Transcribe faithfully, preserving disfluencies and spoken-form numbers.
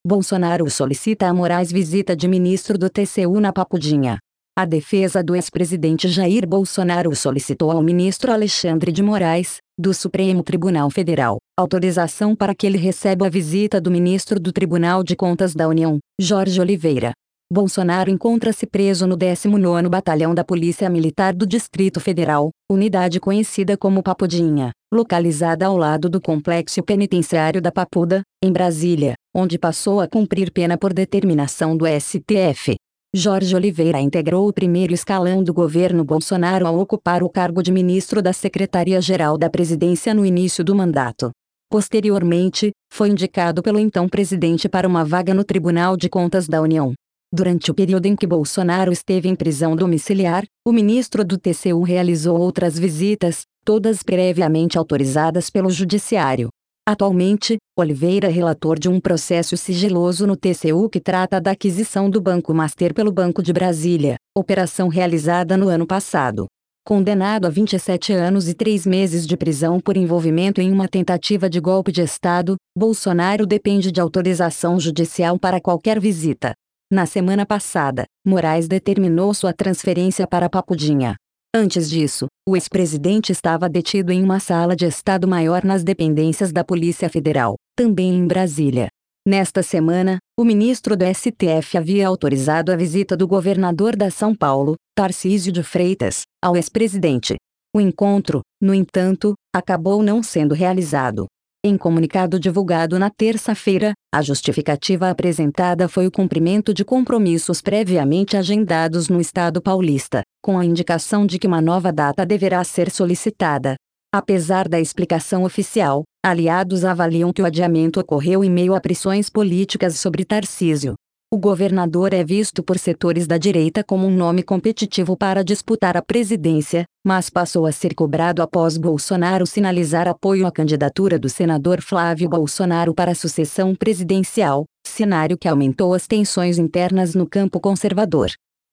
Bolsonaro solicita a Moraes visita de ministro do T C U na Papudinha. A defesa do ex-presidente Jair Bolsonaro solicitou ao ministro Alexandre de Moraes, do Supremo Tribunal Federal, autorização para que ele receba a visita do ministro do Tribunal de Contas da União, Jorge Oliveira. Bolsonaro encontra-se preso no décimo nono Batalhão da Polícia Militar do Distrito Federal, unidade conhecida como Papudinha, localizada ao lado do Complexo Penitenciário da Papuda, em Brasília, onde passou a cumprir pena por determinação do S T F. Jorge Oliveira integrou o primeiro escalão do governo Bolsonaro ao ocupar o cargo de ministro da Secretaria-Geral da Presidência no início do mandato. Posteriormente, foi indicado pelo então presidente para uma vaga no Tribunal de Contas da União. Durante o período em que Bolsonaro esteve em prisão domiciliar, o ministro do T C U realizou outras visitas, todas previamente autorizadas pelo Judiciário. Atualmente, Oliveira é relator de um processo sigiloso no T C U que trata da aquisição do Banco Master pelo Banco de Brasília, operação realizada no ano passado. Condenado a vinte e sete anos e três meses de prisão por envolvimento em uma tentativa de golpe de Estado, Bolsonaro depende de autorização judicial para qualquer visita. Na semana passada, Moraes determinou sua transferência para Papudinha. Antes disso, o ex-presidente estava detido em uma sala de Estado-Maior nas dependências da Polícia Federal, também em Brasília. Nesta semana, o ministro do S T F havia autorizado a visita do governador da São Paulo, Tarcísio de Freitas, ao ex-presidente. O encontro, no entanto, acabou não sendo realizado. Em comunicado divulgado na terça-feira, a justificativa apresentada foi o cumprimento de compromissos previamente agendados no Estado paulista, com a indicação de que uma nova data deverá ser solicitada. Apesar da explicação oficial, aliados avaliam que o adiamento ocorreu em meio a pressões políticas sobre Tarcísio. O governador é visto por setores da direita como um nome competitivo para disputar a presidência, mas passou a ser cobrado após Bolsonaro sinalizar apoio à candidatura do senador Flávio Bolsonaro para a sucessão presidencial, cenário que aumentou as tensões internas no campo conservador.